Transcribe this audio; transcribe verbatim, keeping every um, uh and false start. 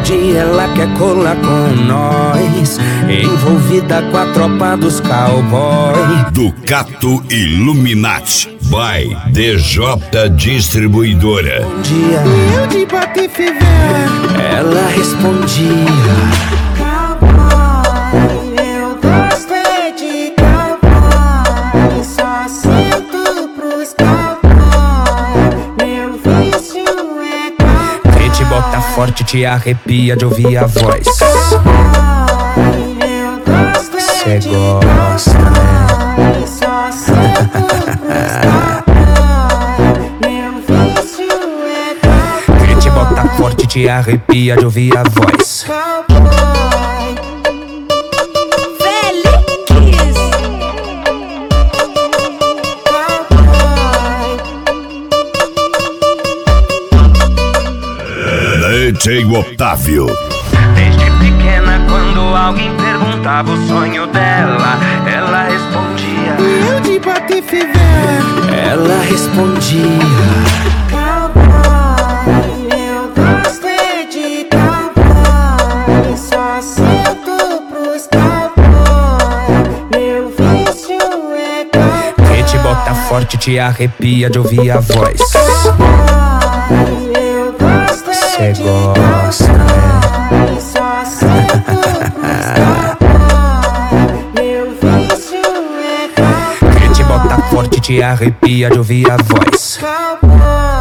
tarde ela quer colar com nós, envolvida com a tropa dos cowboy. Ducato Illuminati by D J Distribuidora. Bom dia, Eu de Patife velho. ela respondia: Cowboy, eu gosto é de cowboy. Só sinto pros cowboy. Meu vício é cowboy. quem te bota forte te arrepia de ouvir a voz. Cowboy, eu gosto é Cê de gosta, né? cowboy. Só sinto pros cowboy. Meu vício é cowboy. Quem te bota forte te arrepia de ouvir a voz. D J Otávio. Desde pequena, quando alguém perguntava o sonho dela, ela respondia. Eu de Patife velho. Ela respondia: Cowboy, eu gosto é de cowboy. Só sinto pros cowboy. Meu vício é cowboy. quem te bota forte te arrepia de ouvir a voz. Cowboy, eu gosto é Cê de gosta, né? cowboy. Só sinto pros cowboy. Meu vício é cowboy. Quem te bota forte te arrepia de ouvir a voz. Cowboy.